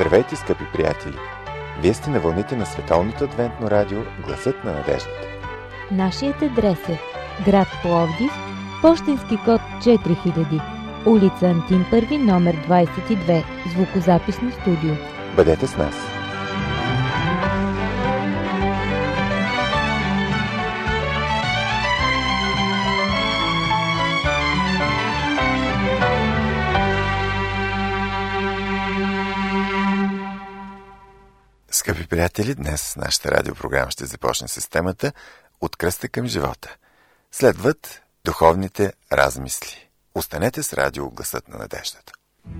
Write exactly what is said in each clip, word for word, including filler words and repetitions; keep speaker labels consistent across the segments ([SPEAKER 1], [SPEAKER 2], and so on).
[SPEAKER 1] Здравейте, скъпи приятели! Вие сте на вълните на Световното адвентно радио Гласът на надеждата.
[SPEAKER 2] Нашият адрес е град Пловдив, пощенски код четири хиляди, улица Антим първи, номер двадесет и две, звукозаписно студио.
[SPEAKER 1] Бъдете с нас! Скъпи приятели, днес нашата радиопрограма ще започне с темата «От кръста към живота». Следват духовните размисли. Останете с радио Гласът на надеждата.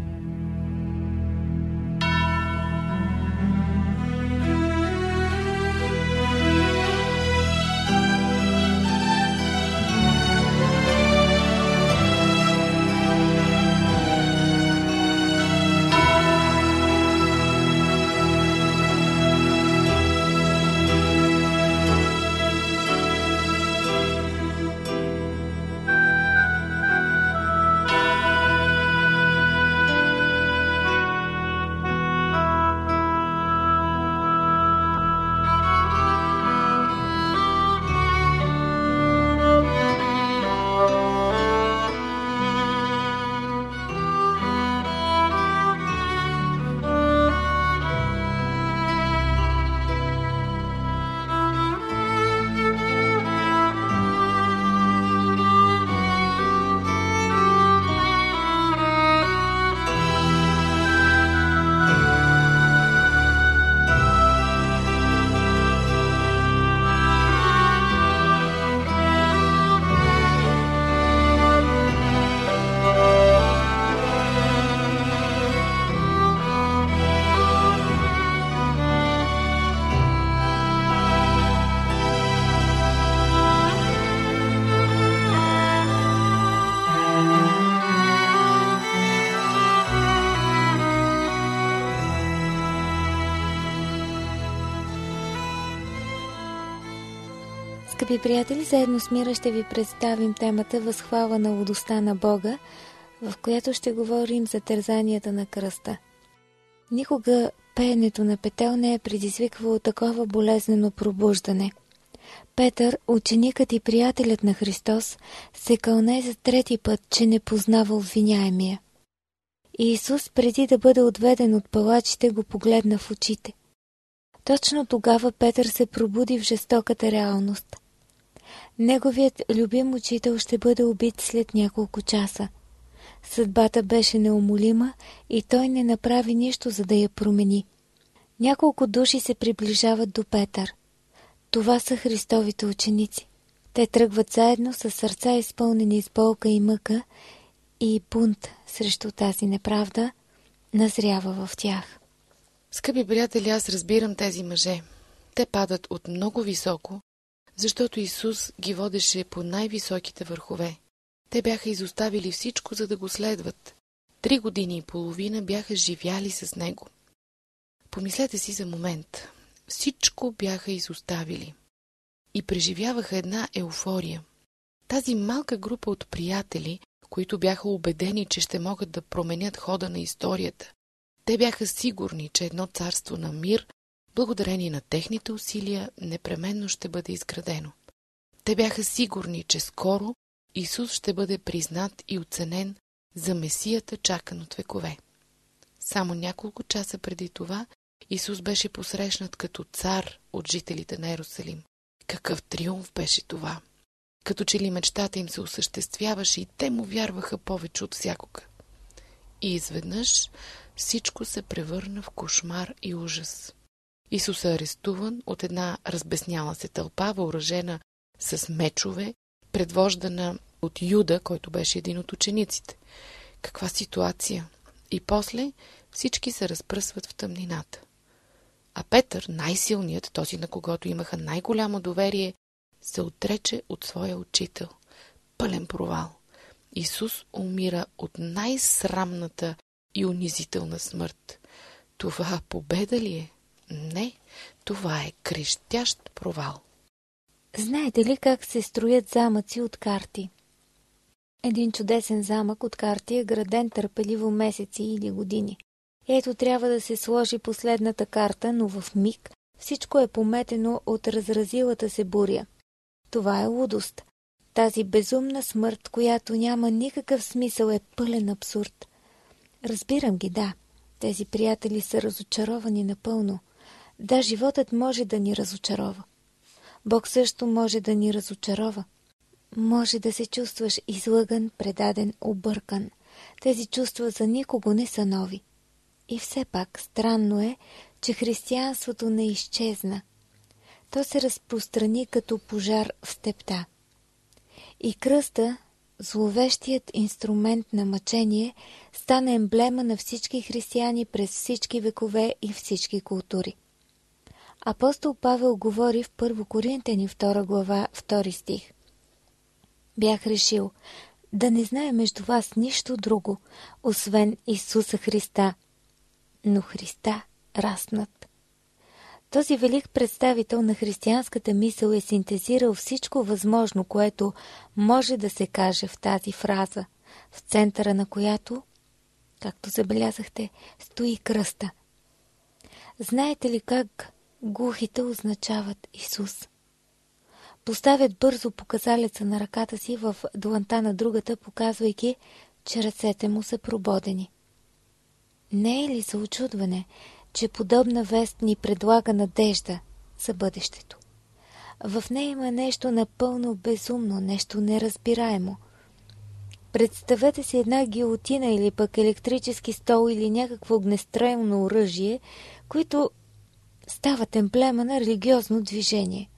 [SPEAKER 3] Скъпи приятели, заедно с Мира ще ви представим темата Възхвала на лудостта на Бога, в която ще говорим за тързанията на кръста. Никога пеенето на петел не е предизвиквало такова болезнено пробуждане. Петър, ученикът и приятелят на Христос, се кълне за трети път, че не познава обвиняемия. И Исус, преди да бъде отведен от палачите, го погледна в очите. Точно тогава Петър се пробуди в жестоката реалност. Неговият любим учител ще бъде убит след няколко часа. Съдбата беше неумолима и той не направи нищо, за да я промени. Няколко души се приближават до Петър. Това са Христовите ученици. Те тръгват заедно с сърца изпълнени с болка и мъка и бунт срещу тази неправда назрява в тях.
[SPEAKER 4] Скъпи приятели, аз разбирам тези мъже. Те падат от много високо, защото Исус ги водеше по най-високите върхове. Те бяха изоставили всичко, за да го следват. Три години и половина бяха живяли с него. Помислете си за момент. Всичко бяха изоставили. И преживяваха една еуфория. Тази малка група от приятели, които бяха убедени, че ще могат да променят хода на историята. Те бяха сигурни, че едно царство на мир, благодарение на техните усилия, непременно ще бъде изградено. Те бяха сигурни, че скоро Исус ще бъде признат и оценен за Месията, чакан от векове. Само няколко часа преди това Исус беше посрещнат като цар от жителите на Йерусалим. Какъв триумф беше това! Като че ли мечтата им се осъществяваше и те му вярваха повече от всякога. И изведнъж всичко се превърна в кошмар и ужас. Исус е арестуван от една разбесняла се тълпа, въоръжена с мечове, предвождана от Юда, който беше един от учениците. Каква ситуация! И после всички се разпръсват в тъмнината. А Петър, най-силният, този на когото имаха най-голямо доверие, се отрече от своя учител. Пълен провал. Исус умира от най-срамната и унизителна смърт. Това победа ли е? Не, това е крещящ провал.
[SPEAKER 3] Знаете ли как се строят замъци от карти? Един чудесен замък от карти е граден търпеливо месеци или години. Ето трябва да се сложи последната карта, но в миг всичко е пометено от разразилата се буря. Това е лудост. Тази безумна смърт, която няма никакъв смисъл, е пълен абсурд. Разбирам ги, да. Тези приятели са разочаровани напълно. Да, животът може да ни разочарова. Бог също може да ни разочарова. Може да се чувстваш излъган, предаден, объркан. Тези чувства за никого не са нови. И все пак странно е, че християнството не изчезна. То се разпространи като пожар в степта. И кръста, зловещият инструмент на мъчение, стана емблема на всички християни през всички векове и всички култури. Апостол Павел говори в Първо Коринтяни втора глава, втори стих. Бях решил да не знае между вас нищо друго, освен Исуса Христа, но Христа раснат. Този велик представител на християнската мисъл е синтезирал всичко възможно, което може да се каже в тази фраза, в центъра на която, както забелязахте, стои кръста. Знаете ли как глухите означават Исус? Поставят бързо показалеца на ръката си в дланта на другата, показвайки, че ръцете му са прободени. Не е ли за учудване, че подобна вест ни предлага надежда за бъдещето? В нея има нещо напълно безумно, нещо неразбираемо. Представете си една гилотина или пък електрически стол или някакво огнестрелно оръжие, които стават емблема на религиозно движение.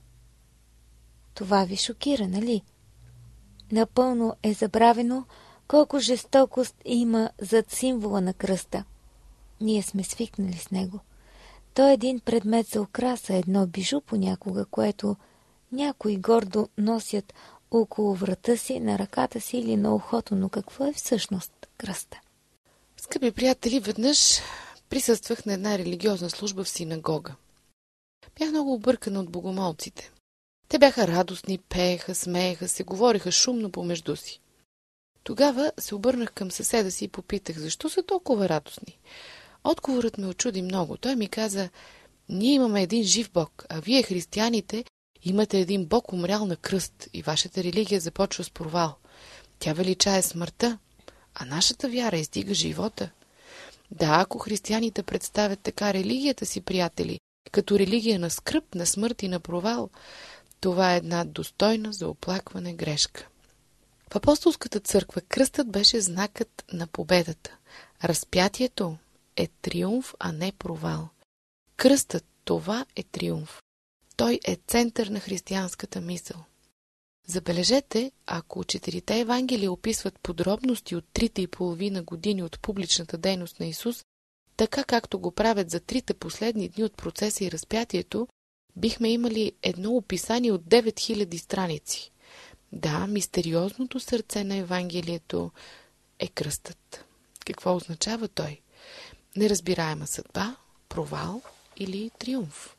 [SPEAKER 3] Това ви шокира, нали? Напълно е забравено колко жестокост има зад символа на кръста. Ние сме свикнали с него. Той е един предмет за украса, едно бижу понякога, което някои гордо носят около врата си, на ръката си или на ухото, но какво е всъщност кръста?
[SPEAKER 4] Скъпи приятели, веднъж присъствах на една религиозна служба в синагога. Бях много объркана от богомолците. Те бяха радостни, пееха, смееха се, говореха шумно помежду си. Тогава се обърнах към съседа си и попитах, защо са толкова радостни. Отговорът ме очуди много. Той ми каза, ние имаме един жив Бог, а вие, християните, имате един Бог умрял на кръст и вашата религия започва с провал. Тя величае смъртта, а нашата вяра издига живота. Да, ако християните представят така религията си, приятели, като религия на скръб, на смърт и на провал, това е една достойна за оплакване грешка. В апостолската църква кръстът беше знакът на победата. Разпятието е триумф, а не провал. Кръстът, това е триумф. Той е център на християнската мисъл. Забележете, ако четирите евангелия описват подробности от трите и половина години от публичната дейност на Исус, така както го правят за трите последни дни от процеса и разпятието, бихме имали едно описание от девет хиляди страници. Да, мистериозното сърце на Евангелието е кръстът. Какво означава той? Неразбираема съдба, провал или триумф?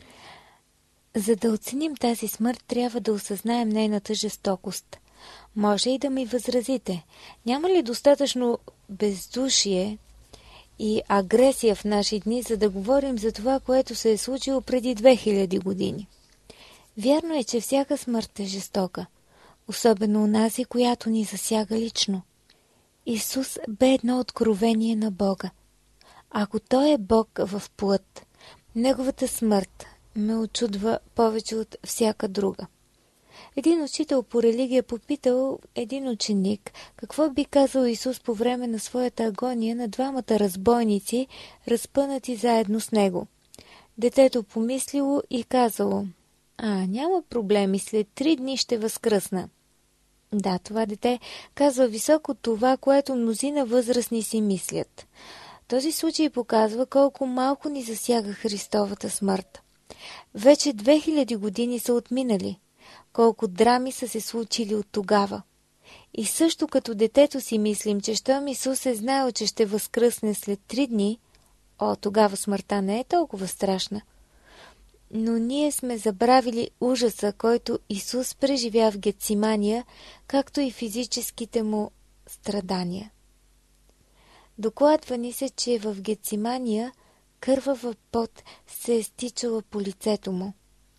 [SPEAKER 3] За да оценим тази смърт, трябва да осъзнаем нейната жестокост. Може и да ми възразите. Няма ли достатъчно бездушие и агресия в наши дни, за да говорим за това, което се е случило преди две хиляди години? Вярно е, че всяка смърт е жестока, особено онази, която ни засяга лично. Исус бе едно откровение на Бога. Ако Той е Бог в плът, Неговата смърт ме очудва повече от всяка друга. Един учител по религия попитал един ученик какво би казал Исус по време на своята агония на двамата разбойници, разпънати заедно с него. Детето помислило и казало: а, няма проблеми, след три дни ще възкръсна. Да, това дете казва високо това, което мнозина възрастни си мислят. Този случай показва колко малко ни засяга Христовата смърт. Вече две хиляди години са отминали. Колко драми са се случили от тогава. И също като детето си мислим, че щом Исус е знаел, че ще възкръсне след три дни, о, тогава смъртта не е толкова страшна. Но ние сме забравили ужаса, който Исус преживя в Гетсимания, както и физическите му страдания. Докладва ни се, че в Гецимания кървава пот се е стичала по лицето му.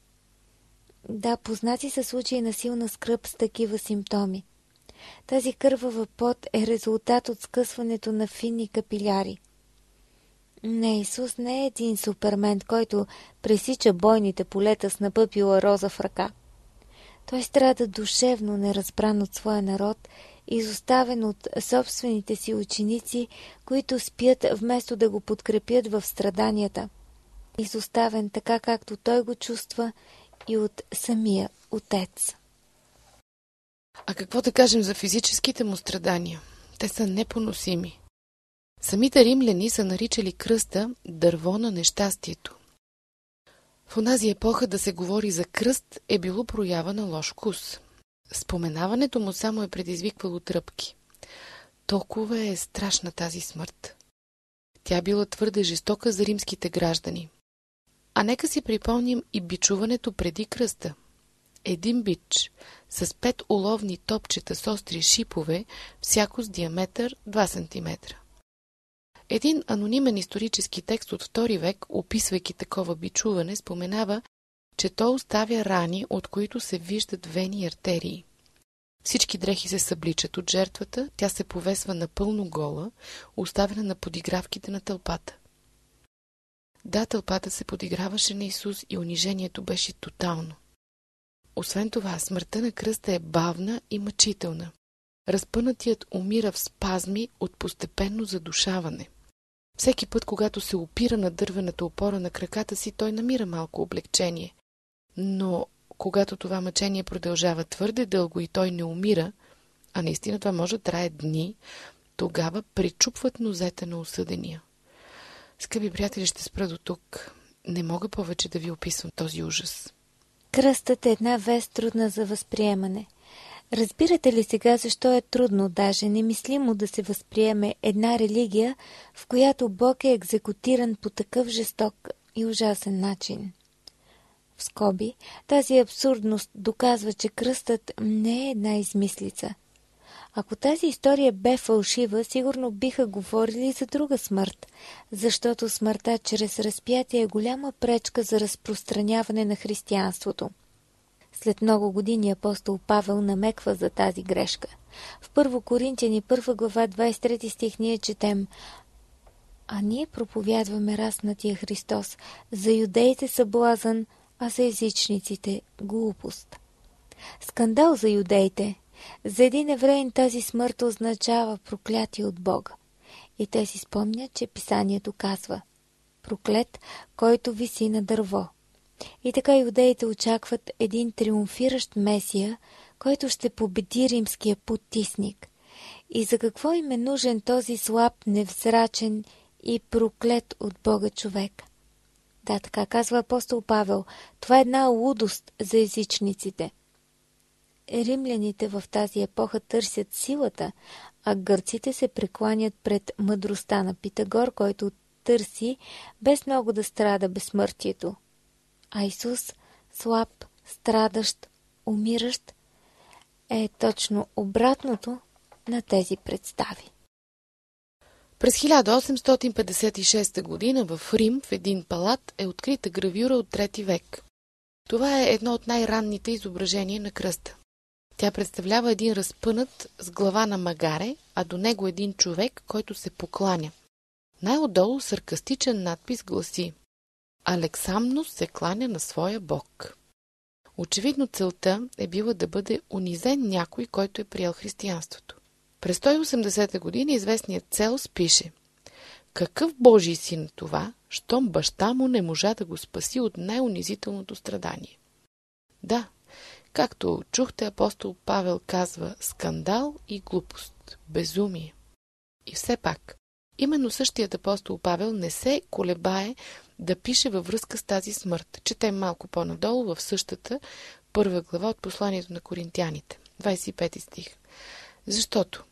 [SPEAKER 3] Да, познати са случаи на силна скръб с такива симптоми. Тази кървава пот е резултат от скъсването на финни капиляри. Не, Исус не е един супермен, който пресича бойните полета с напъпила роза в ръка. Той страда душевно, неразбран от своя народ, изоставен от собствените си ученици, които спят вместо да го подкрепят в страданията. Изоставен така, както той го чувства и от самия Отец.
[SPEAKER 4] А какво да кажем за физическите му страдания? Те са непоносими. Самите римляни са наричали кръста дърво на нещастието. В онази епоха да се говори за кръст е било проява на лош вкус. Споменаването му само е предизвиквало тръпки. Толкова е страшна тази смърт. Тя била твърде жестока за римските граждани. А нека си припомним и бичуването преди кръста. Един бич с пет уловни топчета с остри шипове, всяко с диаметър два сантиметра. Един анонимен исторически текст от втори век, описвайки такова бичуване, споменава, че то оставя рани, от които се виждат вени и артерии. Всички дрехи се събличат от жертвата, тя се повесва напълно гола, оставена на подигравките на тълпата. Да, тълпата се подиграваше на Исус и унижението беше тотално. Освен това, смъртта на кръста е бавна и мъчителна. Разпънатият умира в спазми от постепенно задушаване. Всеки път, когато се опира на дървената опора на краката си, той намира малко облегчение. Но когато това мъчение продължава твърде дълго и той не умира, а наистина това може да трае дни, тогава пречупват нозете на осъдения. Скъпи приятели, ще спра до тук. Не мога повече да ви описвам този ужас.
[SPEAKER 3] Кръстът е една вест трудна за възприемане. Разбирате ли сега защо е трудно, даже немислимо да се възприеме една религия, в която Бог е екзекутиран по такъв жесток и ужасен начин? В скоби, тази абсурдност доказва, че кръстът не е една измислица. Ако тази история бе фалшива, сигурно биха говорили за друга смърт, защото смъртта чрез разпятие е голяма пречка за разпространяване на християнството. След много години апостол Павел намеква за тази грешка. В Първо Коринтияни, първа глава, двадесет и трети стих ние четем: „А ние проповядваме разнатия Христос, за юдеите съблазън, а за езичниците глупост“. Скандал за юдеите. За един евреин тази смърт означава проклятие от Бога. И те си спомнят, че писанието казва: „Проклет, който виси на дърво“. И така юдеите очакват един триумфиращ Месия, който ще победи римския потисник. И за какво им е нужен този слаб, невзрачен и проклет от Бога човек? Да, така казва апостол Павел, това е една лудост за езичниците. Римляните в тази епоха търсят силата, а гърците се прекланят пред мъдростта на Питагор, който търси без много да страда безсмъртието. А Исус, слаб, страдащ, умиращ, е точно обратното на тези представи.
[SPEAKER 4] През хиляда осемстотин петдесет и шеста година в Рим в един палат е открита гравюра от трети век. Това е едно от най-ранните изображения на кръста. Тя представлява един разпънат с глава на магаре, а до него един човек, който се покланя. Най-отдолу саркастичен надпис гласи: „Алексамнос се кланя на своя бог“. Очевидно целта е била да бъде унизен някой, който е приел християнството. През сто и осемдесета година известният Целс пише: „Какъв Божий син това, щом баща му не можа да го спаси от най-унизителното страдание?“ Да, както чухте, апостол Павел казва скандал и глупост, безумие. И все пак, именно същият апостол Павел не се колебае да пише във връзка с тази смърт. Четем малко по-надолу в същата първа глава от посланието на Коринтяните, двадесет и пети стих. „Защото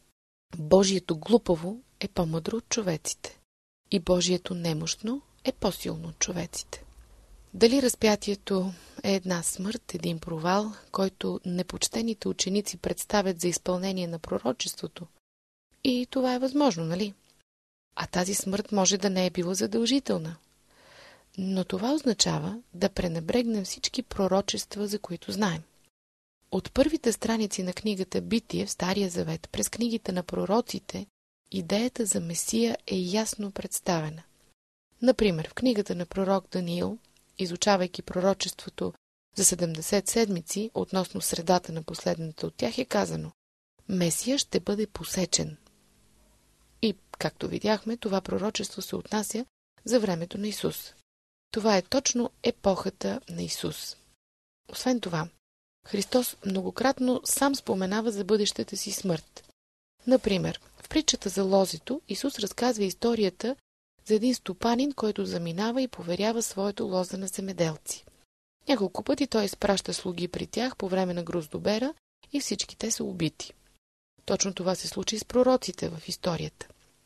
[SPEAKER 4] Божието глупаво е по-мъдро от човеците и Божието немощно е по-силно от човеците“. Дали разпятието е една смърт, един провал, който непочтените ученици представят за изпълнение на пророчеството? И това е възможно, нали? а тази смърт може да не е била задължителна. Но това означава да пренебрегнем всички пророчества, за които знаем. От първите страници на книгата Битие в Стария завет през книгите на пророците, идеята за Месия е ясно представена. Например, в книгата на пророк Даниил, изучавайки пророчеството за седемдесет седмици относно средата на последната от тях, е казано: Месия ще бъде посечен. И, както видяхме, това пророчество се отнася за времето на Исус. Това е точно епохата на Исус. Освен това, Христос многократно сам споменава за бъдещата си смърт. Например, в притчата за лозето Исус разказва историята за един стопанин, който заминава и поверява своето лоза на земеделци. Няколко пъти той изпраща слуги при тях по време на гроздобера и всички те са убити. Точно това се случи с пророците в историята.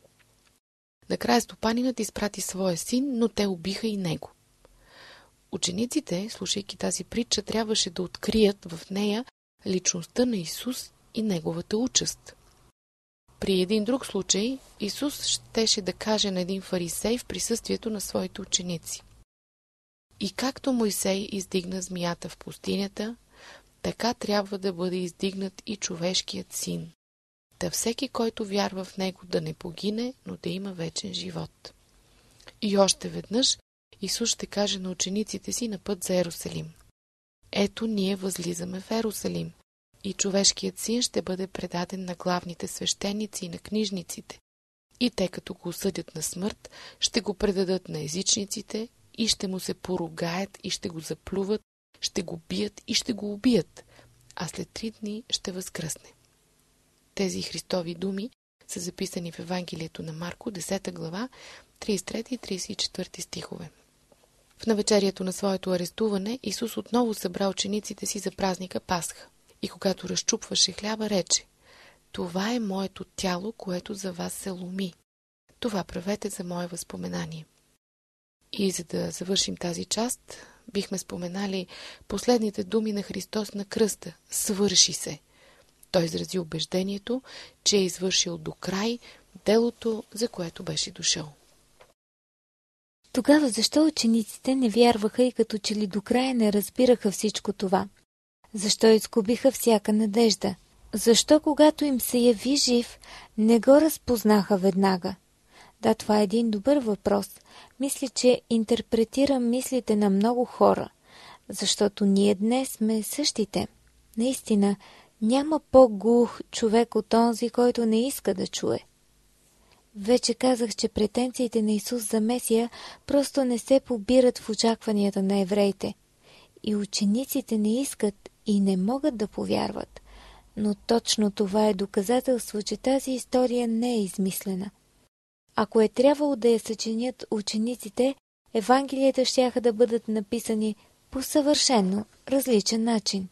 [SPEAKER 4] Накрая стопанинът изпрати своя син, но те убиха и него. Учениците, слушайки тази притча, трябваше да открият в нея личността на Исус и неговата участ. При един друг случай Исус щеше да каже на един фарисей в присъствието на своите ученици: И както Мойсей издигна змията в пустинята, така трябва да бъде издигнат и човешкият син, да всеки, който вярва в него, да не погине, но да има вечен живот. И още веднъж Исус ще каже на учениците си на път за Ерусалим: Ето ние възлизаме в Ерусалим, и човешкият син ще бъде предаден на главните свещеници и на книжниците. И те, като го осъдят на смърт, ще го предадат на езичниците и ще му се поругаят и ще го заплюват, ще го бият и ще го убият, а след три дни ще възкръсне. Тези Христови думи са записани в Евангелието на Марко, десета глава, тридесет и трети и тридесет и четвърти стихове. В навечерието на своето арестуване Исус отново събра учениците си за празника Пасха и когато разчупваше хляба, рече: Това е моето тяло, което за вас се ломи. Това правете за мое възпоменание. И за да завършим тази част, бихме споменали последните думи на Христос на кръста: Свърши се. Той изрази убеждението, че е извършил до край делото, за което беше дошъл.
[SPEAKER 3] Тогава защо учениците не вярваха и като че ли до края не разбираха всичко това? Защо изгубиха всяка надежда? Защо, когато им се яви жив, не го разпознаха веднага? Да, това е един добър въпрос. Мисля, че интерпретирам мислите на много хора, защото ние днес сме същите. Наистина, няма по-глух човек от онзи, който не иска да чуе. Вече казах, че претенциите на Исус за Месия просто не се побират в очакванията на евреите. И учениците не искат и не могат да повярват. Но точно това е доказателство, че тази история не е измислена. Ако е трябвало да я съчинят учениците, Евангелията щяха да бъдат написани по съвършено различен начин.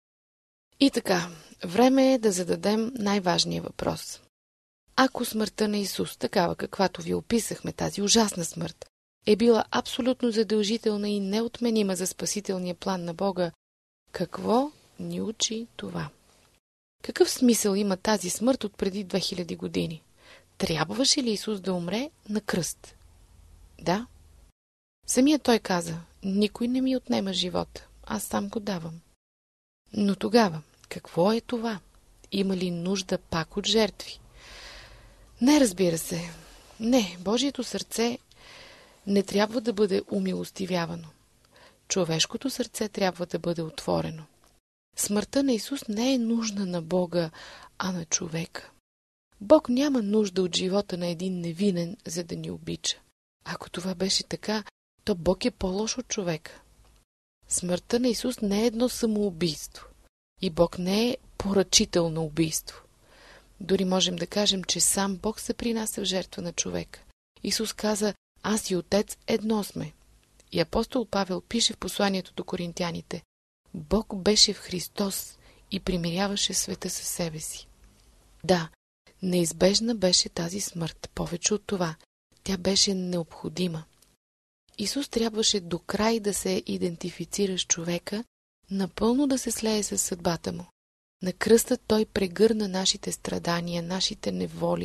[SPEAKER 4] И така, време е да зададем най-важния въпрос. Ако смъртта на Исус, такава каквато ви описахме, тази ужасна смърт, е била абсолютно задължителна и неотменима за спасителния план на Бога, какво ни учи това? Какъв смисъл има тази смърт от преди две хиляди години? Трябваше ли Исус да умре на кръст? Да. Самият той каза: никой не ми отнема живота, аз сам го давам. Но тогава, какво е това? Има ли нужда пак от жертви? Не, разбира се. Не, Божието сърце не трябва да бъде умилостивявано. Човешкото сърце трябва да бъде отворено. Смъртта на Исус не е нужна на Бога, а на човека. Бог няма нужда от живота на един невинен, за да ни обича. Ако това беше така, то Бог е по-лош от човека. Смъртта на Исус не е едно самоубийство. И Бог не е поръчител на убийство. Дори можем да кажем, че сам Бог се принася в жертва на човека. Исус каза: аз и Отец едно сме. И апостол Павел пише в посланието до коринтяните: Бог беше в Христос и примиряваше света със себе си. Да, неизбежна беше тази смърт. Повече от това, тя беше необходима. Исус трябваше до край да се идентифицира с човека, напълно да се слее със съдбата му. На кръста той прегърна нашите страдания, нашите неволи,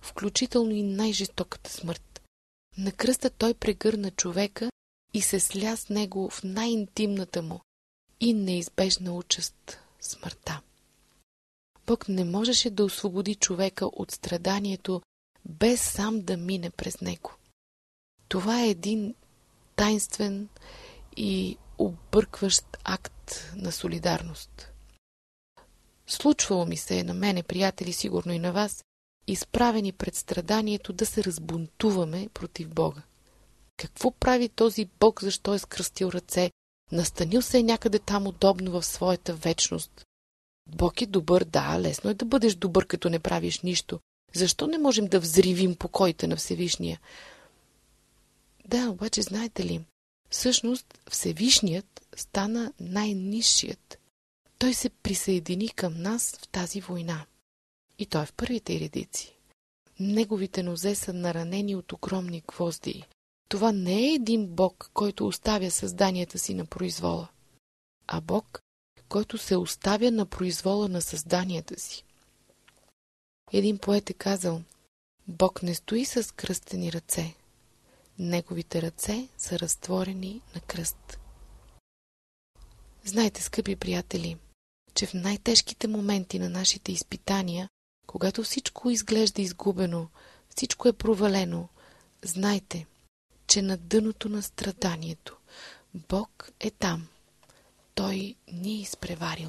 [SPEAKER 4] включително и най-жестоката смърт. На кръста той прегърна човека и се сля с него в най-интимната му и неизбежна участ – смъртта. Бог не можеше да освободи човека от страданието, без сам да мине през него. Това е един тайнствен и объркващ акт на солидарност. Случвало ми се на мене, приятели, сигурно и на вас, изправени пред страданието, да се разбунтуваме против Бога. Какво прави този Бог, защо е скръстил ръце, настанил се е някъде там удобно в своята вечност? Бог е добър, да, лесно е да бъдеш добър, като не правиш нищо. Защо не можем да взривим покоите на Всевишния? Да, обаче знаете ли, всъщност Всевишният стана най-нисшият. Той се присъедини към нас в тази война. И той е в първите редици. Неговите нозе са наранени от огромни гвозди. Това не е един Бог, който оставя създанията си на произвола, а Бог, който се оставя на произвола на създанията си. Един поет е казал: Бог не стои с кръстени ръце. Неговите ръце са разтворени на кръст. Знайте, скъпи приятели, че в най-тежките моменти на нашите изпитания, когато всичко изглежда изгубено, всичко е провалено, знайте, че на дъното на страданието Бог е там. Той ни е изпреварил.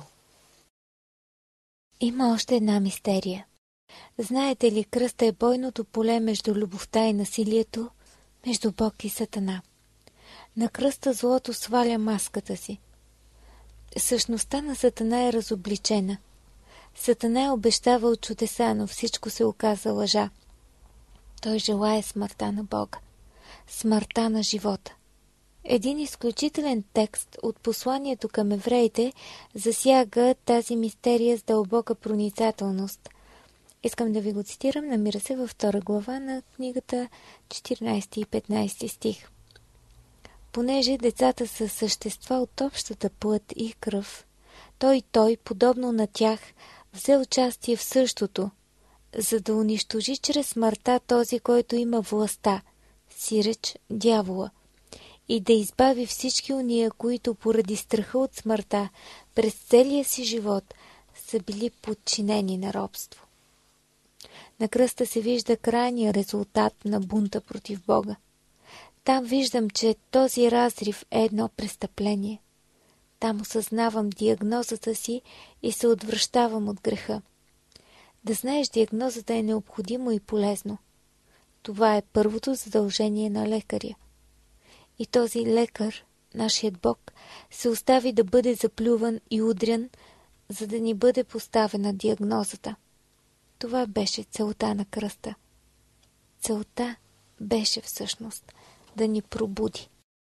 [SPEAKER 3] Има още една мистерия. Знаете ли, кръста е бойното поле между любовта и насилието, между Бог и Сатана. На кръста злото сваля маската си. Същността на Сатана е разобличена. Сатана е обещавал чудеса, но всичко се оказа лъжа. Той желае смъртта на Бога. Смъртта на живота. Един изключителен текст от посланието към евреите засяга тази мистерия с дълбока проницателност. Искам да ви го цитирам, намира се във втора глава на книгата, четиринайсети и петнайсети стих. Понеже децата са същества от общата плът и кръв, той той, подобно на тях, взе участие в същото, за да унищожи чрез смъртта този, който има властта, сиреч дявола, и да избави всички уния, които поради страха от смъртта през целия си живот са били подчинени на робство. На кръста се вижда крайния резултат на бунта против Бога. Там виждам, че този разрив е едно престъпление. Там осъзнавам диагнозата си и се отвръщавам от греха. Да знаеш диагнозата е необходимо и полезно. Това е първото задължение на лекаря. И този лекар, нашият Бог, се остави да бъде заплюван и удрян, за да ни бъде поставена диагнозата. Това беше целта на кръста. Целта беше всъщност да ни пробуди.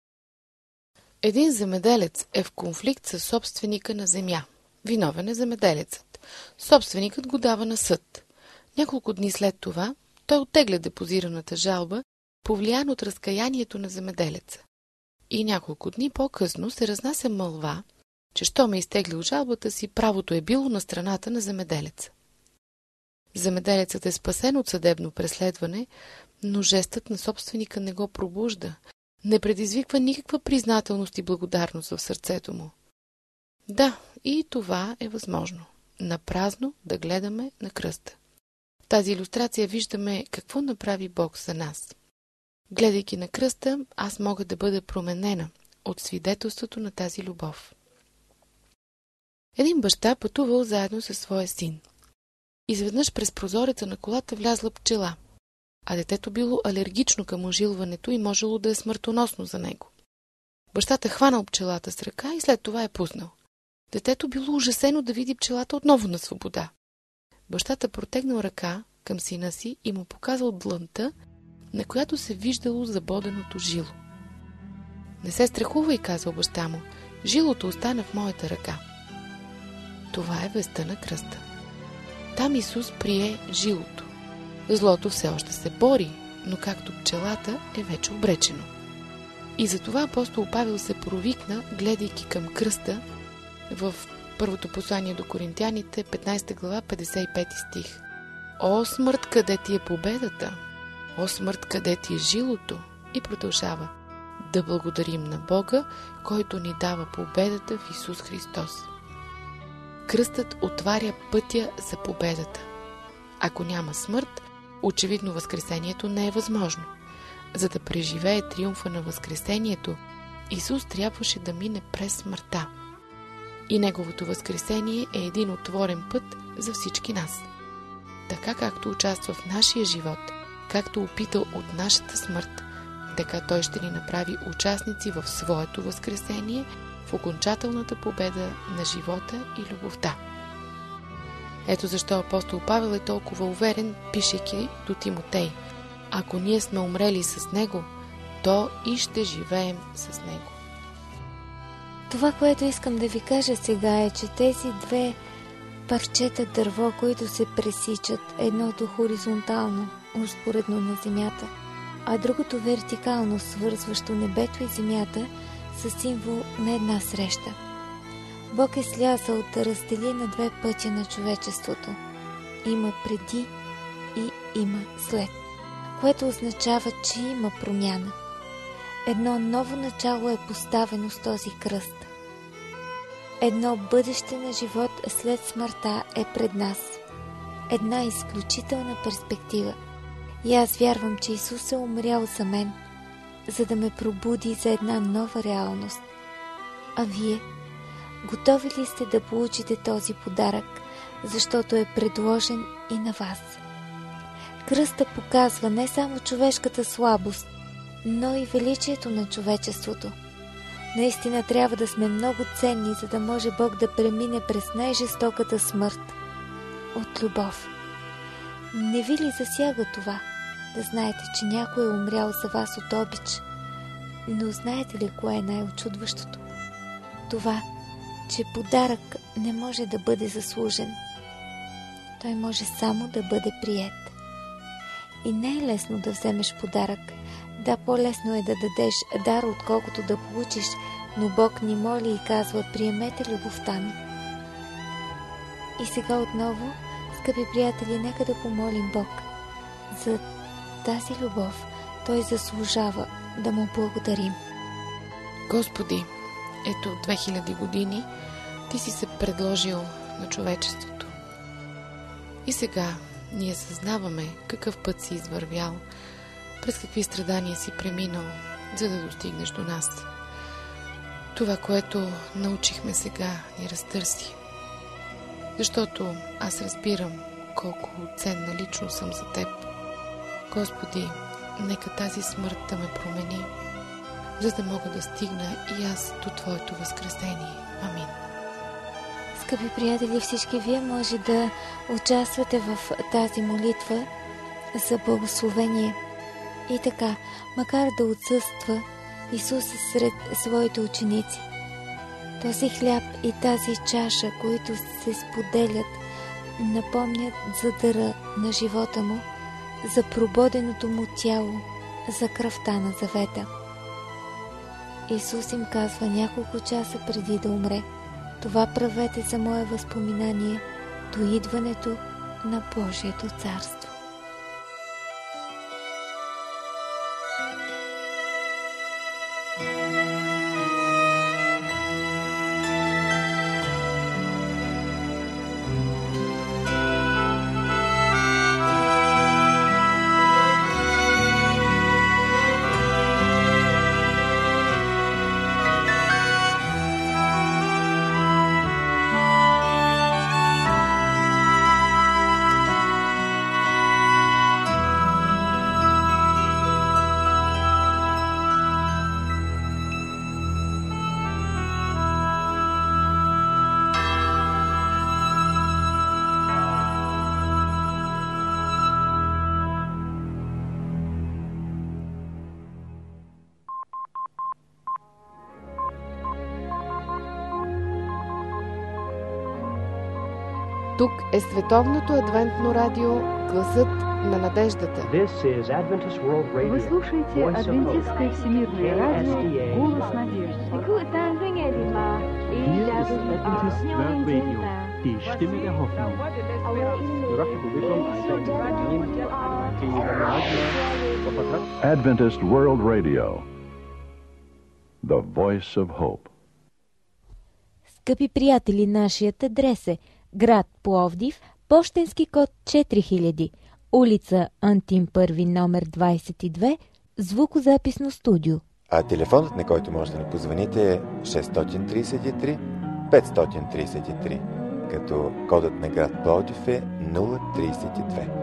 [SPEAKER 4] Един земеделец е в конфликт с собственика на земя. Виновен е земеделецът. Собственикът го дава на съд. Няколко дни след това той оттегля депозираната жалба, повлиян от разкаянието на земеделеца. И няколко дни по-късно се разнася мълва, че щом е изтеглил жалбата си, правото е било на страната на земеделеца. Земеделецът е спасен от съдебно преследване, но жестът на собственика не го пробужда, не предизвиква никаква признателност и благодарност в сърцето му. Да, и това е възможно. Напразно да гледаме на кръста. В тази илюстрация виждаме какво направи Бог за нас. Гледайки на кръста, аз мога да бъда променена от свидетелството на тази любов. Един баща пътувал заедно със своя син. Изведнъж през прозореца на колата влязла пчела, а детето било алергично към ожилването и можело да е смъртоносно за него. Бащата хванал пчелата с ръка и след това е пуснал. Детето било ужасено да види пчелата отново на свобода. Бащата протегнал ръка към сина си и му показал длънта, на която се виждало забоденото жило. Не се страхувай, казал баща му, жилото остана в моята ръка. Това е вестта на кръста. Там Исус прие жилото. Злото все още се бори, но както пчелата е вече обречено. И затова апостол Павел се провикна, гледайки към кръста, в първото послание до Коринтяните, петнайсета глава, петдесет и пети стих. О, смърт, къде ти е победата? О, смърт, къде ти е жилото? И продължава: да благодарим на Бога, който ни дава победата в Исус Христос. Кръстът отваря пътя за победата. Ако няма смърт, очевидно възкресението не е възможно. За да преживее триумфа на възкресението, Исус трябваше да мине през смъртта. И Неговото възкресение е един отворен път за всички нас. Така както участва в нашия живот, както опита от нашата смърт, така Той ще ни направи участници в своето възкресение, в окончателната победа на живота и любовта. Ето защо апостол Павел е толкова уверен, пишейки до Тимотей: ако ние сме умрели с Него, то и ще живеем с Него.
[SPEAKER 3] Това, което искам да ви кажа сега, е, че тези две парчета дърво, които се пресичат, едното хоризонтално, успоредно на земята, а другото вертикално, свързващо небето и земята, са символ на една среща. Бог е слязал да раздели на две пътя на човечеството. Има преди и има след, което означава, че има промяна. Едно ново начало е поставено с този кръст. Едно бъдеще на живот след смъртта е пред нас. Една изключителна перспектива. И аз вярвам, че Исус е умрял за мен, за да ме пробуди за една нова реалност. А вие, готови ли сте да получите този подарък, защото е предложен и на вас? Кръста показва не само човешката слабост, но и величието на човечеството. Наистина трябва да сме много ценни, за да може Бог да премине през най-жестоката смърт от любов. Не ви ли засяга това, да знаете, че някой е умрял за вас от обич? Но знаете ли кое е най-очудващото? Това, че подарък не може да бъде заслужен. Той може само да бъде приет. И не е лесно да вземеш подарък. Да, по-лесно е да дадеш дар, отколкото да получиш, но Бог ни моли и казва: приемете любовта ми. И сега отново, скъпи приятели, нека да помолим Бог за тази любов. Той заслужава да му благодарим.
[SPEAKER 4] Господи, ето две хиляди години Ти си се предложил на човечеството. И сега ние съзнаваме какъв път си извървял, през какви страдания си преминал, за да достигнеш до нас. Това, което научихме сега, ни разтърси. Защото аз разбирам колко ценна лично съм за Теб. Господи, нека тази смърт да ме промени, за да мога да стигна и аз до Твоето възкресение. Амин.
[SPEAKER 3] Скъпи приятели, всички вие може да участвате в тази молитва за благословение. И така, макар да отсъства, Исус е сред своите ученици. Този хляб и тази чаша, които се споделят, напомнят за дъра на живота му, за прободеното му тяло, за кръвта на завета. Исус им казва няколко часа преди да умре: това правете за мое възпоминание до идването на Божието царство.
[SPEAKER 4] Тук е Световното адвентно радио, гласът на надеждата.
[SPEAKER 5] Вы слушаете Адвентистское всемирное радио, голос надежды.
[SPEAKER 6] Good
[SPEAKER 5] Die Stimme der Hoffnung. نرحب بكم أعزائي المستمعين في برنامجنا وفترة
[SPEAKER 6] Adventist World Radio, the voice of hope.
[SPEAKER 2] Скъпи приятели, нашият адрес е град Пловдив, пощенски код четири хиляди, улица Антим първи, номер двадесет и две, звукозаписно студио.
[SPEAKER 1] А телефонът, на който може да ни позвоните, е шест три три пет три три, като кодът на град Пловдив е нула тридесет и две.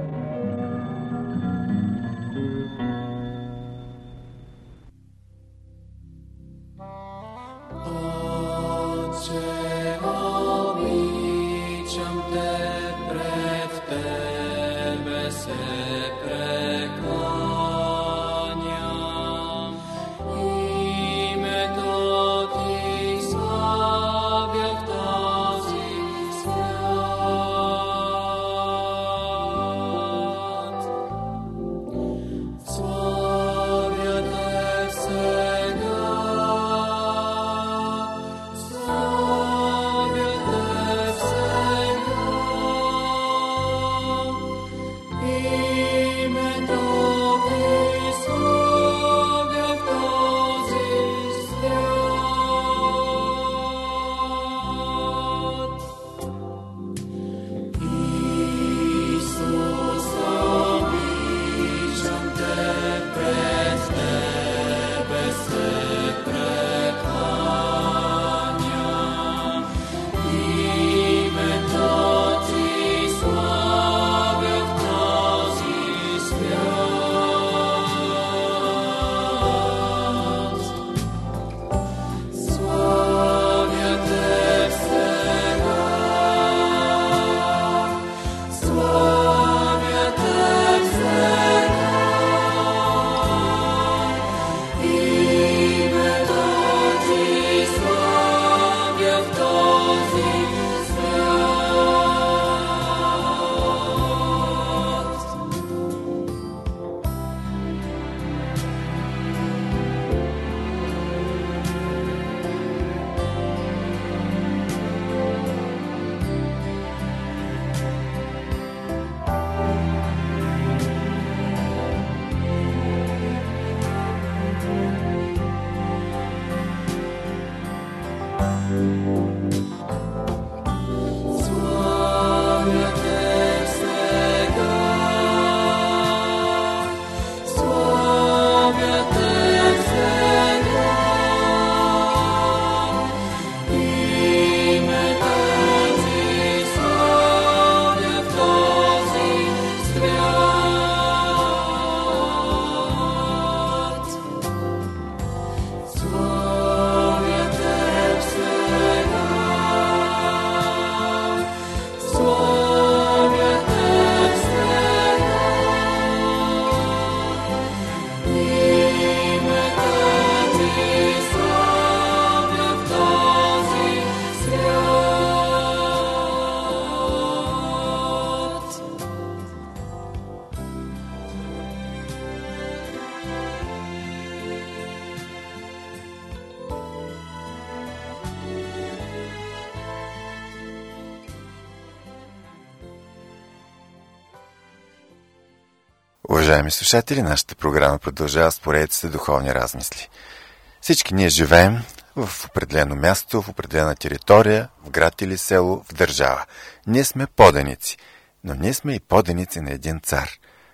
[SPEAKER 1] Уважаеми слушатели, нашата програма продължава с поредицата духовни размисли. Всички ние живеем в определено място, в определена територия, в град или село, в държава. Ние сме поданици, но ние сме и поданици на един цар.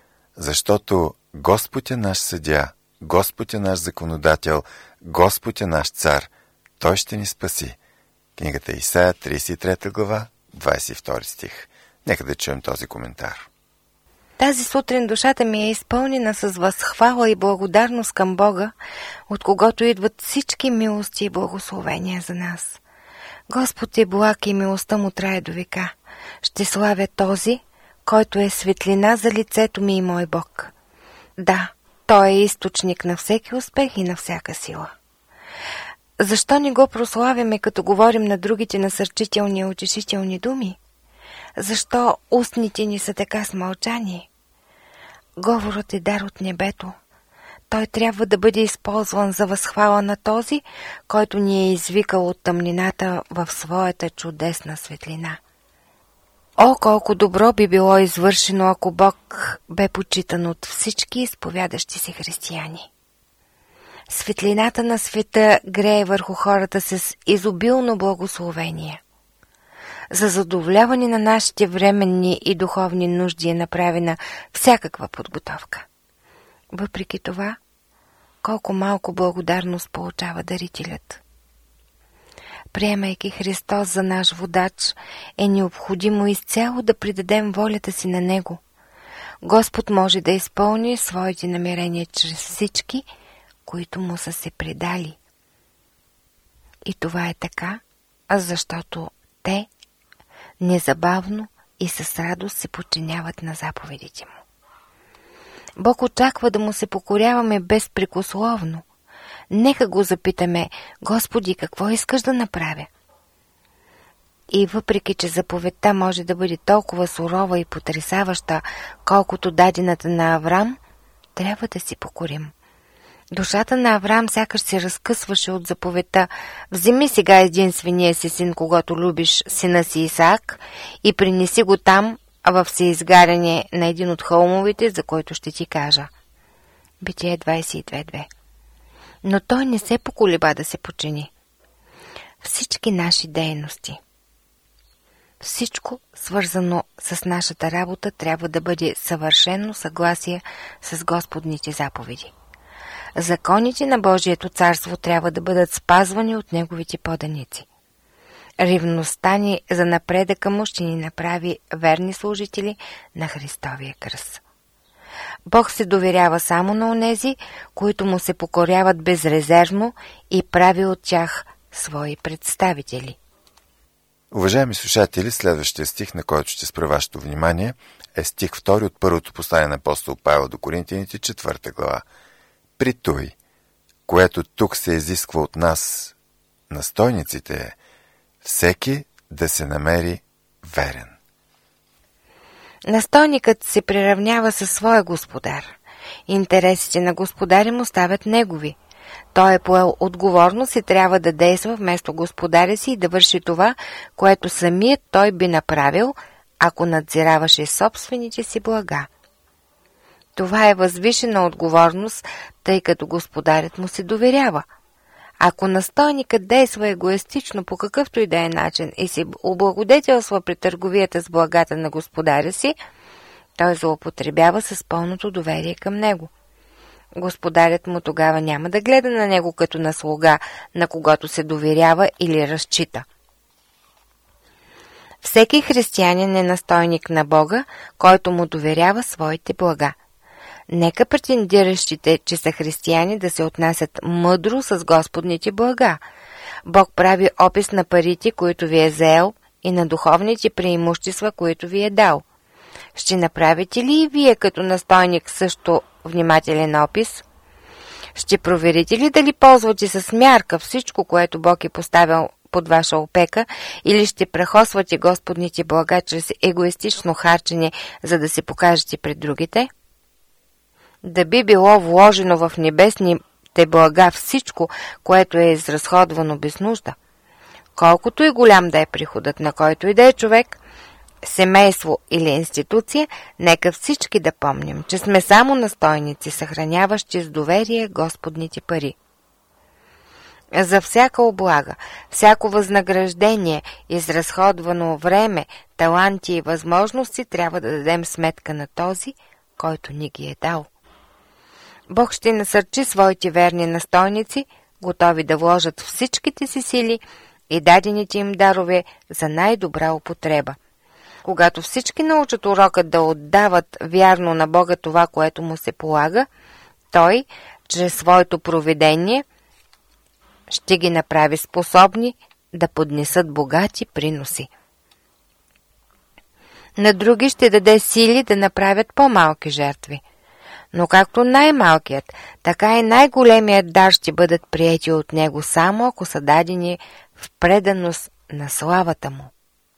[SPEAKER 1] Защото Господ е наш съдия, Господ е наш законодател, Господ е наш цар. Той ще ни спаси. Книгата Исаия, тридесет и трета глава, двадесет и втори стих. Нека да чуем този коментар.
[SPEAKER 3] Тази сутрин душата ми е изпълнена с възхвала и благодарност към Бога, от когото идват всички милости и благословения за нас. Господ е благ и милостта му трае до века. Ще славя този, който е светлина за лицето ми и мой Бог. Да, той е източник на всеки успех и на всяка сила. Защо не го прославяме, като говорим на другите насърчителни и утешителни думи? Защо устните ни са така смълчани? Говорът е дар от небето. Той трябва да бъде използван за възхвала на този, който ни е извикал от тъмнината в своята чудесна светлина. О, колко добро би било извършено, ако Бог бе почитан от всички изповядащи се християни. Светлината на света грее върху хората с изобилно благословение. За задоволяване на нашите временни и духовни нужди е направена всякаква подготовка. Въпреки това, колко малко благодарност получава дарителят. Приемайки Христос за наш водач, е необходимо изцяло да придадем волята си на Него. Господ може да изпълни своите намерения чрез всички, които му са се предали. И това е така, защото те незабавно и с радост се подчиняват на заповедите му. Бог очаква да му се покоряваме безпрекословно. Нека го запитаме: Господи, какво искаш да направя? И въпреки, че заповедта може да бъде толкова сурова и потресаваща, колкото дадената на Аврам, трябва да си покорим. Душата на Аврам сякаш се разкъсваше от заповедта: вземи сега единствения си син, когато любиш, сина си Исаак, и принеси го там, в всеизгаряне на един от хълмовете, за който ще ти кажа. Битие двадесет и две две. Но той не се поколеба да се подчини. Всички наши дейности, всичко свързано с нашата работа, трябва да бъде съвършено съгласие с Господните заповеди. Законите на Божието царство трябва да бъдат спазвани от Неговите поданици. Ревността ни за напредъка му ще ни направи верни служители на Христовия кръст. Бог се доверява само на онези, които му се покоряват безрезервно и прави от тях свои представители.
[SPEAKER 1] Уважаеми слушатели, следващия стих, на който ще спра вашето внимание, е стих втори от първото послание на апостол Павел до Коринтияните, четвърта глава. При той, което тук се изисква от нас, настойниците, е всеки да се намери верен.
[SPEAKER 3] Настойникът се приравнява със своя господар. Интересите на господаря му стават негови. Той е поел отговорност и трябва да действа вместо господаря си и да върши това, което самият той би направил, ако надзираваше собствените си блага. Това е възвишена отговорност, тъй като господарят му се доверява. Ако настойникът действа егоистично по какъвто и да е начин и се облагодетелства при търговията с благата на господаря си, той злоупотребява с пълното доверие към него. Господарят му тогава няма да гледа на него като на слуга, на когото се доверява или разчита. Всеки християнин е настойник на Бога, който му доверява своите блага. Нека претендиращите, че са християни, да се отнасят мъдро с Господните блага. Бог прави опис на парите, които ви е заел, и на духовните преимущества, които ви е дал. Ще направите ли и вие като настойник също внимателен опис? Ще проверите ли дали ползвате с мярка всичко, което Бог е поставил под ваша опека, или ще прехосвате Господните блага чрез егоистично харчене, за да се покажете пред другите? Да би било вложено в небесните блага всичко, което е изразходвано без нужда. Колкото и голям да е приходът на който и да е човек, семейство или институция, нека всички да помним, че сме само настойници, съхраняващи с доверие Господните пари. За всяка облага, всяко възнаграждение, изразходвано време, таланти и възможности, трябва да дадем сметка на този, който ни ги е дал. Бог ще насърчи своите верни настойници, готови да вложат всичките си сили и дадените им дарове за най-добра употреба. Когато всички научат урока да отдават вярно на Бога това, което му се полага, Той, чрез своето провидение, ще ги направи способни да поднесат богати приноси. На други ще даде сили да направят по-малки жертви. Но както най-малкият, така и най-големият дар ще бъдат приети от него само ако са дадени в преданост на славата му.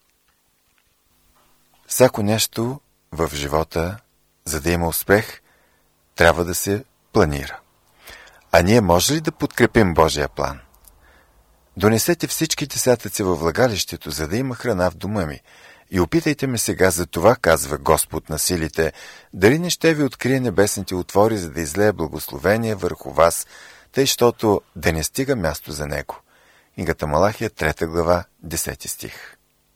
[SPEAKER 1] Всяко нещо в живота, за да има успех, трябва да се планира. А ние може ли да подкрепим Божия план? Донесете всичките сятъци във влагалището, за да има храна в дома ми. И опитайте ме сега за това, казва Господ на силите, дали не ще ви открие небесните отвори, за да излее благословение върху вас, тъй, щото да не стига място за него. Книгата Малахия, трета глава, десети стих.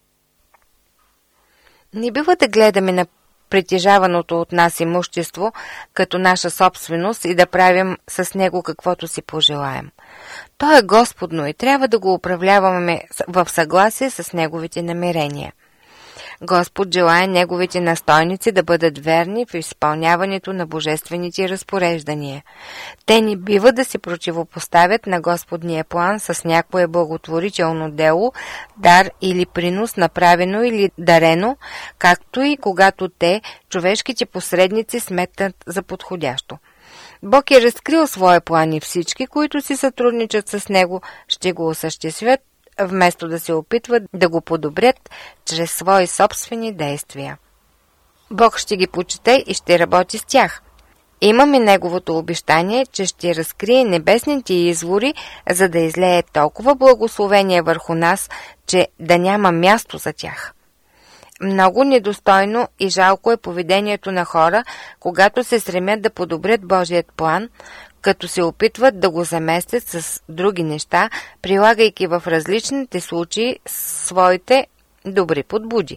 [SPEAKER 7] Не бива да гледаме на притежаваното от нас имущество като наша собственост и да правим с него каквото си пожелаем. То е Господно и трябва да го управляваме в съгласие с неговите намерения. Господ желае неговите настойници да бъдат верни в изпълняването на божествените разпореждания. Те не бива да се противопоставят на Господния план с някое благотворително дело, дар или принос, направено или дарено, както и когато те, човешките посредници, сметнат за подходящо. Бог е разкрил своя план и всички, които си сътрудничат с него, ще го осъществят, вместо да се опитват да го подобрят чрез свои собствени действия. Бог ще ги почете и ще работи с тях. Имаме неговото обещание, че ще разкрие небесните извори, за да излее толкова благословение върху нас, че да няма място за тях. Много недостойно и жалко е поведението на хора, когато се стремят да подобрят Божият план, като се опитват да го заместят с други неща, прилагайки в различните случаи своите добри подбуди.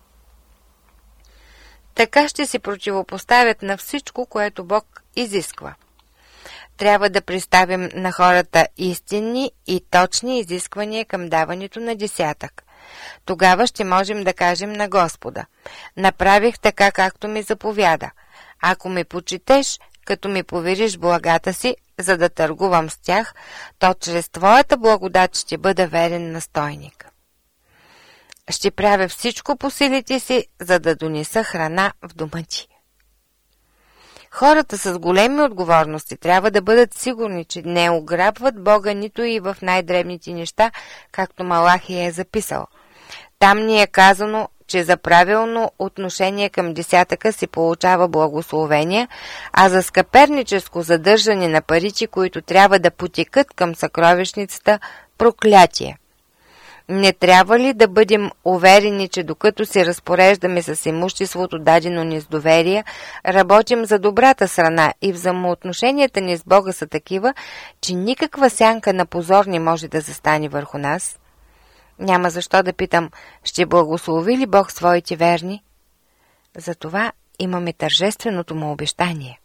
[SPEAKER 7] Така ще се противопоставят на всичко, което Бог изисква. Трябва да представим на хората истинни и точни изисквания към даването на десятък. Тогава ще можем да кажем на Господа: направих така, както ми заповяда. Ако ме почетеш, като ми повериш благата си, за да търгувам с тях, то чрез твоята благодат ще бъда верен настойник. Ще правя всичко по силите си, за да донеса храна в дома ти. Хората с големи отговорности трябва да бъдат сигурни, че не ограбват Бога нито и в най-дребните неща, както Малахия е записал. Там ни е казано, че за правилно отношение към десятъка се получава благословение, а за скъперническо задържане на парите, които трябва да потекат към съкровищницата, проклятие. Не трябва ли да бъдем уверени, че докато се разпореждаме с имуществото дадено ни с доверие, работим за добрата страна и взаимоотношенията ни с Бога са такива, че никаква сянка на позор не може да застане върху нас? Няма защо да питам, ще благослови ли Бог своите верни? Затова имаме тържественото му обещание.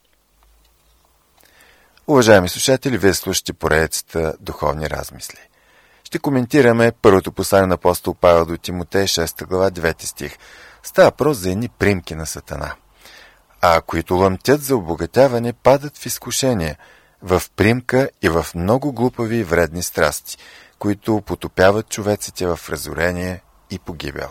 [SPEAKER 1] Уважаеми слушатели, вие слушате поредицата Духовни размисли. Ще коментираме първото послание на апостол Павел до Тимотей, шеста глава, девети стих. Става въпрос за едни примки на Сатана, а които лъмтят за обогатяване, падат в изкушение, в примка и в много глупави и вредни страсти, които потопяват човеците в разорение и погибел.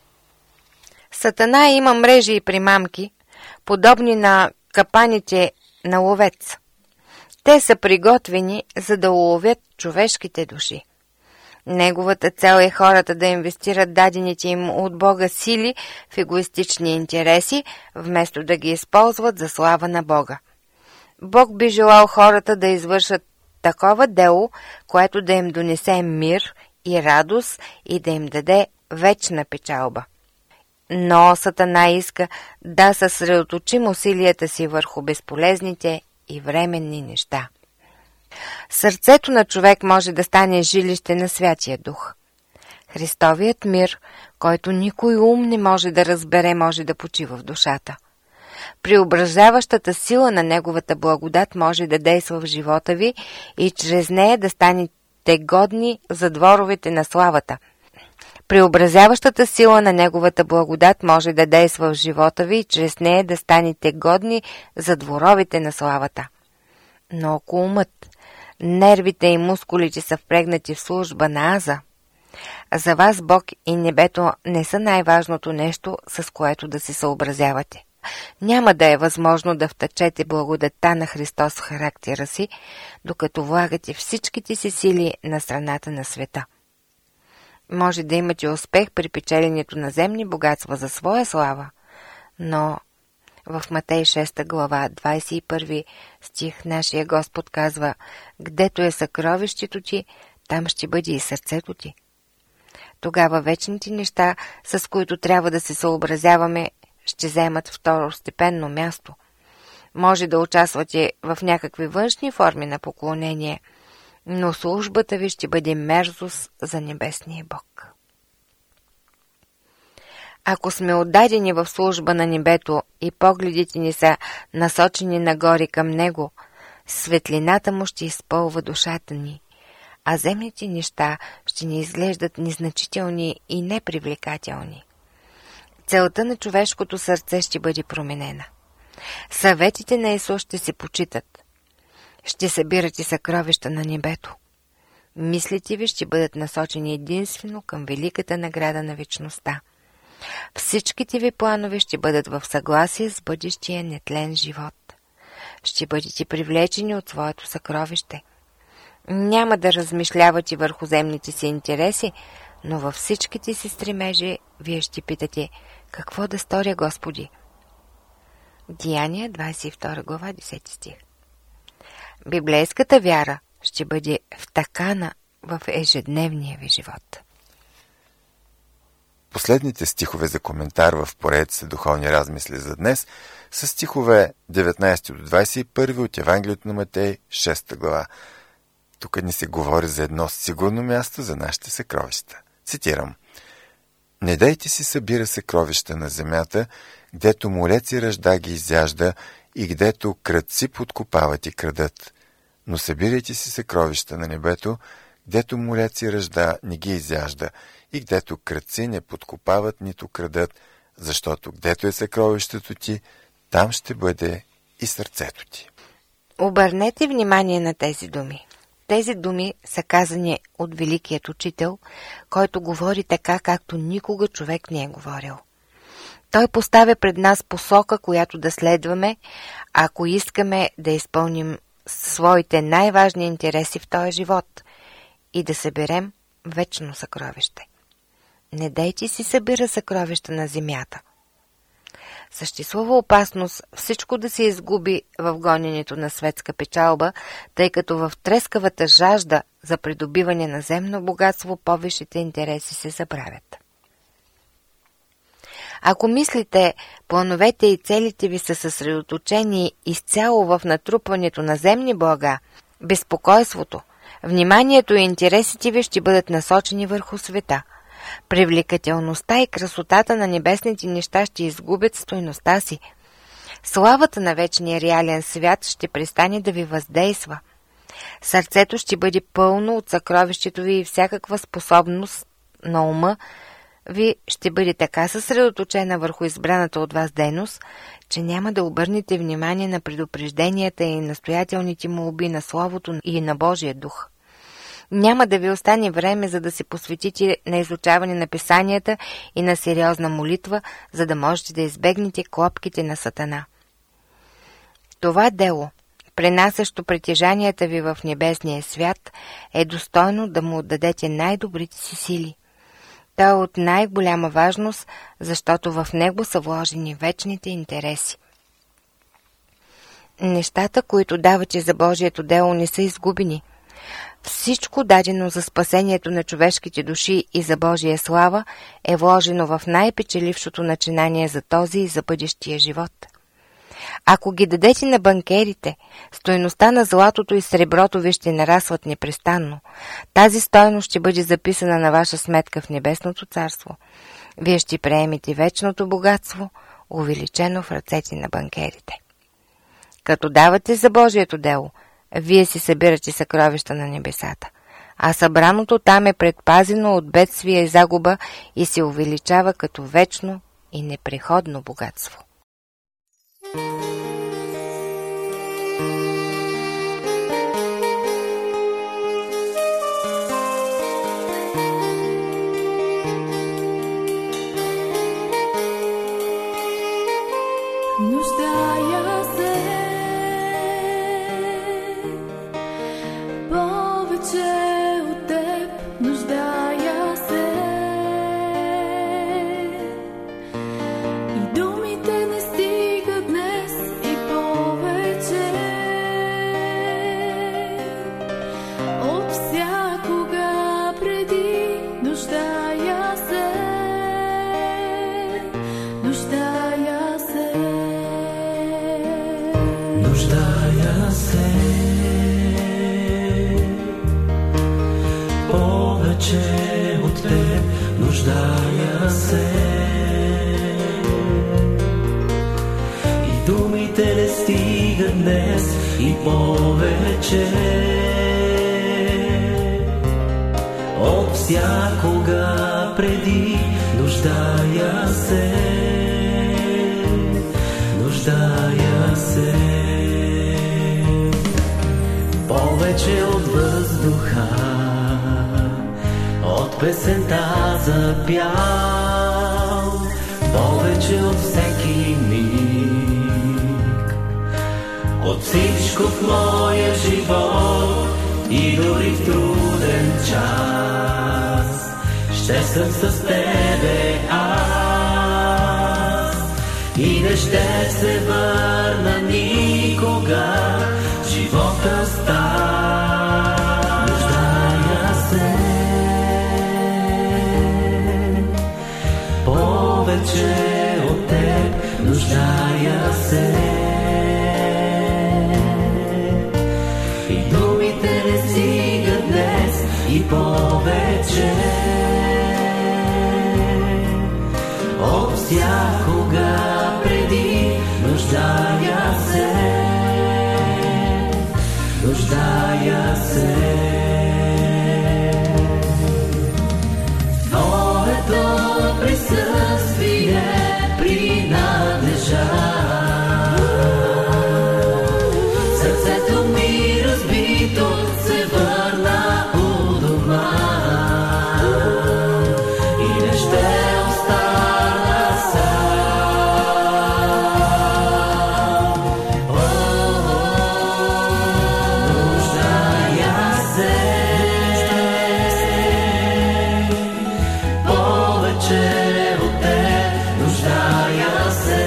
[SPEAKER 7] Сатана има мрежи и примамки, подобни на капаните на ловец. Те са приготвени, за да уловят човешките души. Неговата цел е хората да инвестират дадените им от Бога сили в егоистични интереси, вместо да ги използват за слава на Бога. Бог би желал хората да извършат такова дело, което да им донесе мир и радост и да им даде вечна печалба. Но Сатана иска да съсредоточим усилията си върху безполезните и временни неща. Сърцето на човек може да стане жилище на Святия Дух. Христовият мир, който никой ум не може да разбере, може да почива в душата. Преобразяващата сила на Неговата благодат може да действа в живота ви и чрез нея да станете годни за дворовете на славата. Преобразяващата сила на Неговата благодат може да действа в живота ви и чрез нея да станете годни за дворовете на славата. Но ако умът, нервите и мускулите са впрегнати в служба на аза, за вас Бог и небето не са най-важното нещо, с което да се съобразявате. Няма да е възможно да втъчете благодатта на Христос в характера си, докато влагате всичките си сили на страната на света. Може да имате успех при печеленето на земни богатства за своя слава, но в Матей шеста глава, двадесет и първи стих, нашия Господ казва: «Гдето е съкровището ти, там ще бъде и сърцето ти». Тогава вечните неща, с които трябва да се съобразяваме, ще вземат второстепенно място. Може да участвате в някакви външни форми на поклонение, но службата ви ще бъде мерзост за небесния Бог. Ако сме отдадени в служба на небето и погледите ни са насочени нагоре към него, светлината му ще изпълва душата ни, а земните неща ще ни изглеждат незначителни и непривлекателни. Целта на човешкото сърце ще бъде променена. Съветите на Исус ще се почитат. Ще събирате съкровища на небето. Мислите ви ще бъдат насочени единствено към великата награда на вечността. Всичките ви планове ще бъдат в съгласие с бъдещия нетлен живот. Ще бъдете привлечени от своето съкровище. Няма да размишлявате върху земните си интереси, но във всичките си стремежи вие ще питате: какво да сторя, Господи? Деяния, двадесет и втора глава, десети стих. Библейската вяра ще бъде втакана в ежедневния ви живот.
[SPEAKER 1] Последните стихове за коментар в поредица духовни размисли за днес са стихове деветнадесети до двадесет и първи от Евангелието на Матей, шеста глава. Тук ни се говори за едно сигурно място за нашите съкровища. Цитирам: „Не дайте си събира съкровища на земята, гдето молеци ръжда ги изяжда и гдето крадци подкопават и крадат. Но събирайте си съкровища на небето, гдето молеци ръжда не ги изяжда и гдето крадци не подкопават нито крадат, защото гдето е съкровището ти, там ще бъде и сърцето ти.“
[SPEAKER 7] Обърнете внимание на тези думи. Тези думи са казани от великият учител, който говори така, както никога човек не е говорил. Той поставя пред нас посока, която да следваме, ако искаме да изпълним своите най-важни интереси в този живот и да съберем вечно съкровище. Не дайте си събира съкровища на земята. Съществува опасност всичко да се изгуби в гоненето на светска печалба, тъй като в трескавата жажда за придобиване на земно богатство повисшите интереси се забравят. Ако мислите, плановете и целите ви са съсредоточени изцяло в натрупването на земни блага, безпокойството, вниманието и интересите ви ще бъдат насочени върху света. Привлекателността и красотата на небесните неща ще изгубят стойността си. Славата на вечния реален свят ще престане да ви въздейства. Сърцето ще бъде пълно от съкровището ви и всякаква способност на ума ви ще бъде така съсредоточена върху избраната от вас дейност, че няма да обърнете внимание на предупрежденията и настоятелните молби на Словото и на Божия дух. Няма да ви остане време, за да се посветите на изучаване на писанията и на сериозна молитва, за да можете да избегнете клопките на Сатана. Това дело, пренасящо притежанията ви в небесния свят, е достойно да му отдадете най-добрите си сили. То е от най-голяма важност, защото в него са вложени вечните интереси. Нещата, които давате за Божието дело, не са изгубени. Всичко дадено за спасението на човешките души и за Божия слава е вложено в най-печелившото начинание за този и за бъдещия живот. Ако ги дадете на банкерите, стойността на златото и среброто ви ще нарастват непрестанно. Тази стойност ще бъде записана на ваша сметка в Небесното царство. Вие ще приемете вечното богатство, увеличено в ръцете на банкерите. Като давате за Божието дело, вие си събирате съкровища на небесата, а събраното там е предпазено от бедствия и загуба и се увеличава като вечно и непреходно богатство.
[SPEAKER 8] Нуждая се повече от теб, нуждая се и думите не стигат днес и повече от всякога преди. Нуждая нуждая се,
[SPEAKER 9] нуждая се, повече от теб, нуждая се. И думите не стигат днес и повече от всякога преди, нуждая се, нуждая се. Повече от въздуха, от песента за пял, повече от всеки миг, от всичко в моя живот и дори в труден час, ще съм с тебе аз и не ще се върна никога, живота стар. Нуждая се, повече от теб, нуждая се. И думите не стигат днес и повече от всякога преди, нуждая се, нуждая се. Твоето присъствие принадлежа, сърцето ми разбито се върна у дома и не ще остана сам. О, нуждая се, повече от теб, нуждая се,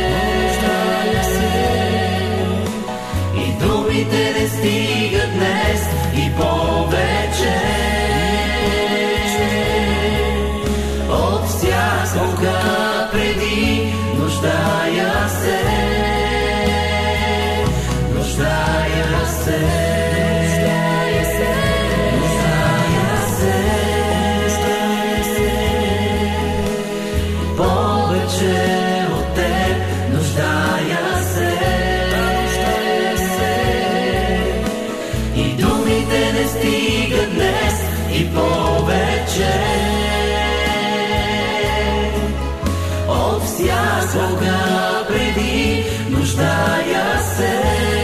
[SPEAKER 9] и думите не стигат днес и повече от всякога преди, нуждая се, нуждая се, нуждая се, повече от теб, нуждая се, и думите не стигат днес и повече от всякога преди, нуждая се,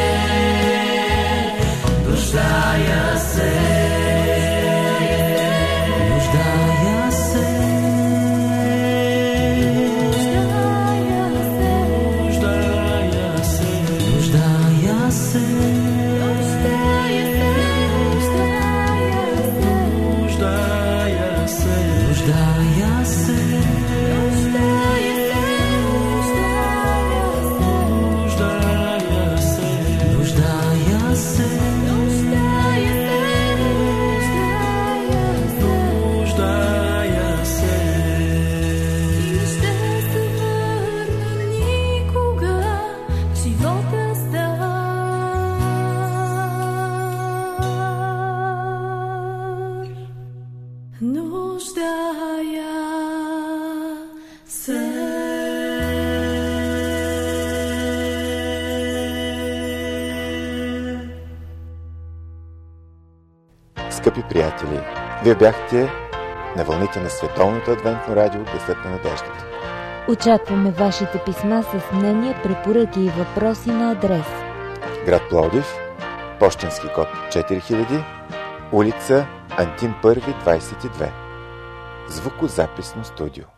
[SPEAKER 9] нуждая се, нуждая се, нуждая се, нуждая се, нуждая се, нуждая се.
[SPEAKER 8] и не ще се върна никога, живота стар. Нуждая се.
[SPEAKER 1] Скъпи приятели, вие бяхте на вълните на Световното адвентно радио Гласът на надеждата.
[SPEAKER 2] Очакваме вашите писма с мнения, препоръки и въпроси на адрес:
[SPEAKER 1] град Пловдив, пощенски код четири хиляди, улица Антим първи, двадесет и две. Звукозаписно студио.